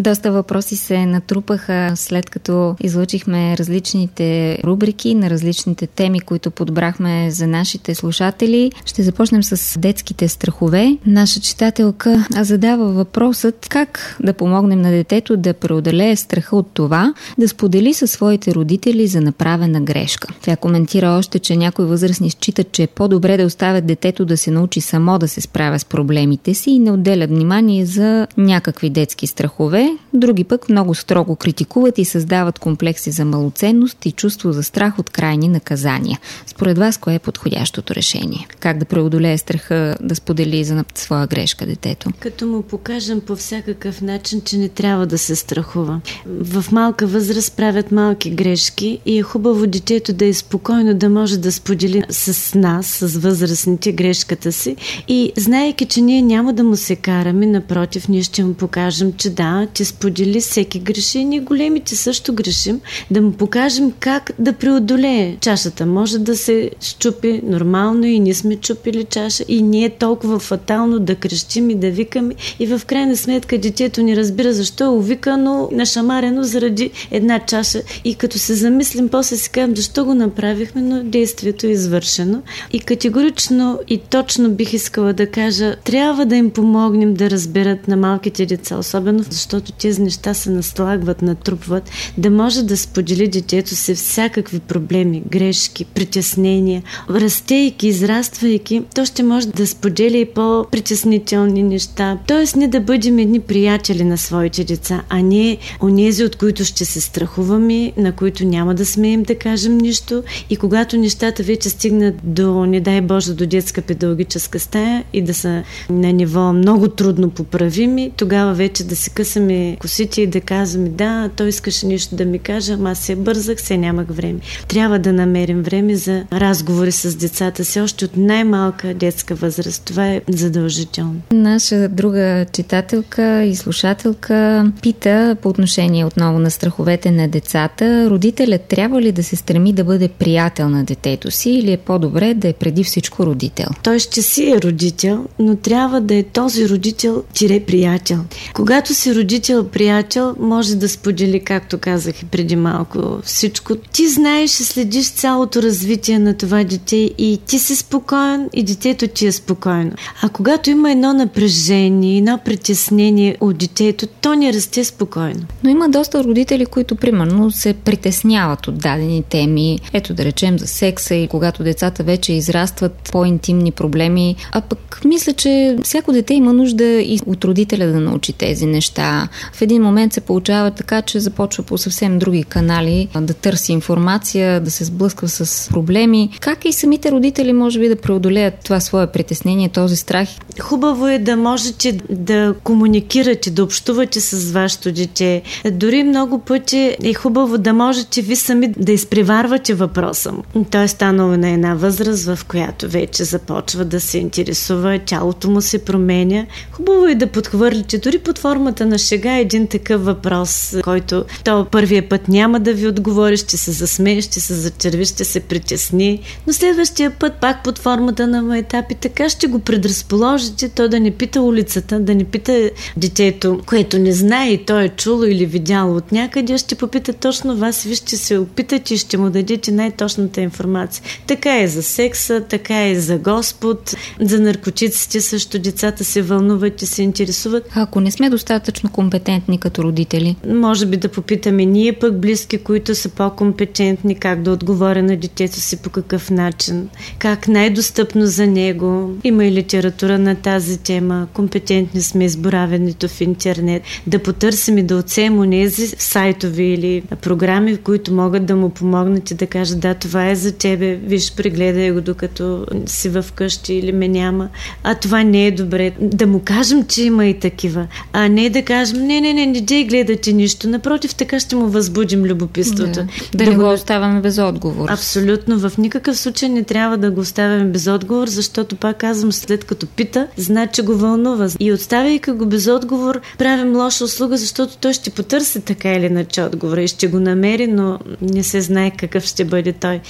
Доста въпроси се натрупаха след като излъчихме различните рубрики на различните теми, които подбрахме за нашите слушатели. Ще започнем с детските страхове. Наша читателка задава въпросът как да помогнем на детето да преодолее страха от това, да сподели със своите родители за направена грешка. Тя коментира още, че някои възрастни считат, че е по-добре да оставят детето да се научи само да се справя с проблемите си и не отделят внимание за някакви детски страхове. Други пък много строго критикуват и създават комплекси за малоценност и чувство за страх от крайни наказания. Според вас, кое е подходящото решение? Как да преодолее страха да сподели за своя грешка детето? Като му покажем по всякакъв начин, че не трябва да се страхува. В малка възраст правят малки грешки и е хубаво детето да е спокойно, да може да сподели с нас, с възрастните, грешката си и знаейки, че ние няма да му се караме, напротив, ние ще му покажем, че да, че сподели, всеки греши и ние големите също грешим, да му покажем как да преодолее. Чашата може да се счупи нормално и ние сме чупили чаша и ние е толкова фатално да крещим и да викаме и в крайна сметка детето ни разбира защо е увикано, нашамарено заради една чаша и като се замислим, после си кажем защо го направихме, но действието е извършено. И категорично и точно бих искала да кажа, трябва да им помогнем да разберат на малките деца, особено защото тези неща се наслагват, натрупват, да може да сподели детето си всякакви проблеми, грешки, притеснения. Растейки, израствайки, то ще може да споделя и по-притеснителни неща. Тоест не да бъдем едни приятели на своите деца, а не онези, от които ще се страхуваме, на които няма да смеем да кажем нищо и когато нещата вече стигнат до, не дай Боже, до детска педагогическа стая и да са на ниво много трудно поправими, тогава вече да си късаме косите и да казваме да, той искаше нещо да ми каже, ама аз се бързах, се нямах време. Трябва да намерим време за разговори с децата си още от най-малка детска възраст. Това е задължително. Наша друга читателка и слушателка пита по отношение отново на страховете на децата. Родителят трябва ли да се стреми да бъде приятел на детето си или е по-добре да е преди всичко родител? Той ще си е родител, но трябва да е този родител-приятел. Когато си родител-приятел, може да сподели, както казах и преди малко, всичко. Ти знаеш и следиш цялото развитие на това дете и ти си спокоен и детето ти е спокойно. А когато има едно напрежение, едно притеснение от детето, то не расте спокойно. Но има доста родители, които примерно се притесняват от дадени теми. Ето да речем за секса и когато децата вече израстват по-интимни проблеми. А пък мисля, че всяко дете има нужда и от родителя да научи тези неща. В един момент се получава така, че започва по съвсем други канали да търси информация, да се сблъсква с проблеми. Как и самите родители може би да преодолеят това свое притеснение, този страх? Хубаво е да можете да комуникирате, да общувате с вашето дете. Дори много пъти е хубаво да можете ви сами да изпреварвате въпроса му. Той е станал на една възраст, в която вече започва да се интересува, тялото му се променя. Хубаво е да подхвърлите дори под формата на шега един такъв въпрос, който то първия път няма да ви отговори, ще се засмее, ще се зачерви, ще се притесни, но следващия път пак под формата на майтап и така ще го предразположите, то да не пита улицата, да не пита детето, което не знае и то е чуло или видяло от някъде, ще попита точно вас, вие ще се опитате и ще му дадете най-точната информация. Така е за секса, така е за Господ, за наркотиците също децата се вълнуват и се интересуват. Ако не сме достатъчно компетентни като родители? Може би да попитаме ние пък близки, които са по-компетентни, как да отговоря на детето си по какъв начин, как най-достъпно за него. Има и литература на тази тема. Компетентни сме изборавянето в интернет. Да потърсим и да оценим онези сайтове или програми, в които могат да му помогнат и да кажат да, това е за тебе, виж, прегледай го докато си вкъщи или ме няма. А това не е добре. Да му кажем, че има и такива. А не да кажем, не дей гледате нищо. Напротив, така ще му възбудим любопитството. Да не го оставяме без отговор. Абсолютно. В никакъв случай не трябва да го оставяме без отговор, защото пак казвам, след като пита, значи го вълнува. И оставяйки го без отговор, правим лоша услуга, защото той ще потърси така или иначе отговора и ще го намери, но не се знае какъв ще бъде той.